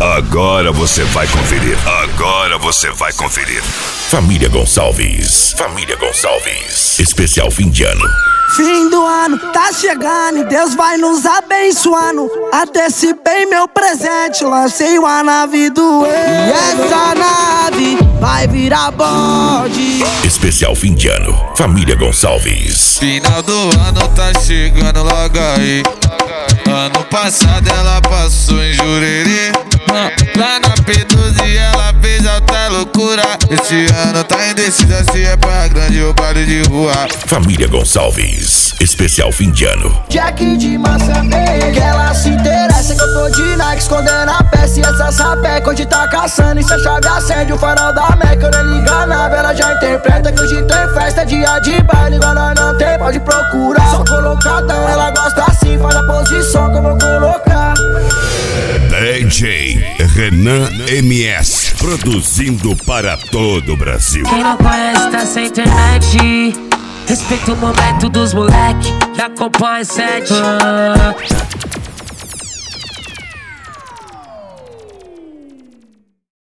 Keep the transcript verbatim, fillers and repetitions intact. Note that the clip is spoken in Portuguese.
Agora você vai conferir. Agora você vai conferir. Família Gonçalves. Família Gonçalves. Especial fim de ano. Fim do ano tá chegando e Deus vai nos abençoando. Antecipei meu presente, lancei uma nave do E. E essa nave vai virar bode. Especial fim de ano. Família Gonçalves. Final do ano tá chegando logo aí. Ano passado ela passou em Jurerê. Lá na P doze ela fez alta loucura. Esse ano tá indecisa se é pra grande ou baile de rua. Família Gonçalves. Especial fim de ano. Jack de maçã verde, ela se interessa que eu tô de Nike escondendo a peça. E essa sapeca hoje tá caçando. E se a chave acende o farol da Meca, eu nem liga nada, ela já interpreta que hoje tem festa, dia de baile. Igual nós não tem, pode procurar. Só colocadão, ela gosta assim, faz a posição que eu vou colocar. D J Renan M S, produzindo para todo o Brasil. Quem não conhece tá sem internet. Respeita o momento dos moleque, da acompanha sete.